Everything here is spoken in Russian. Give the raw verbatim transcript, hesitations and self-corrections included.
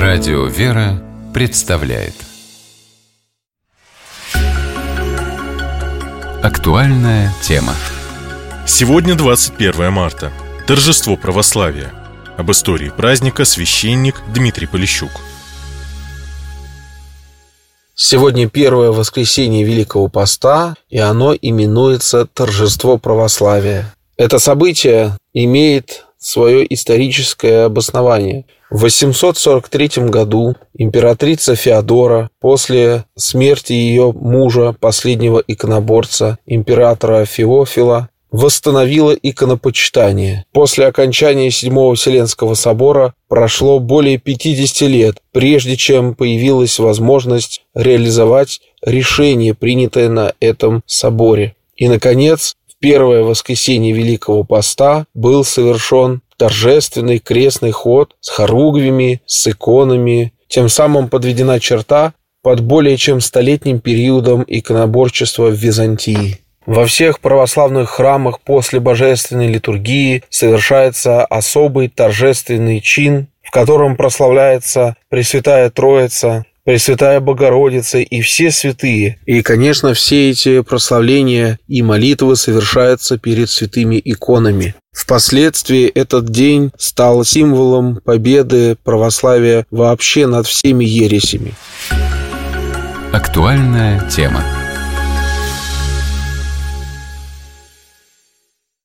Радио «Вера» представляет актуальная тема. Сегодня двадцать первое марта. Торжество православия. Об истории праздника священник Дмитрий Полищук. Сегодня первое воскресенье Великого Поста, и оно именуется Торжество православия. Это событие имеет свое историческое обоснование. В восемьсот сорок третьем году императрица Феодора после смерти ее мужа, последнего иконоборца, императора Феофила, восстановила иконопочитание. После окончания Седьмого Вселенского собора прошло более пятьдесят лет, прежде чем появилась возможность реализовать решение, принятое на этом соборе. И, наконец, в первое воскресенье Великого Поста был совершен торжественный крестный ход с хоругвями, с иконами. Тем самым подведена черта под более чем столетним периодом иконоборчества в Византии. Во всех православных храмах после божественной литургии совершается особый торжественный чин, в котором прославляется Пресвятая Троица, Пресвятая Богородица и все святые. И, конечно, все эти прославления и молитвы совершаются перед святыми иконами. Впоследствии этот день стал символом победы православия вообще над всеми ересями. Актуальная тема.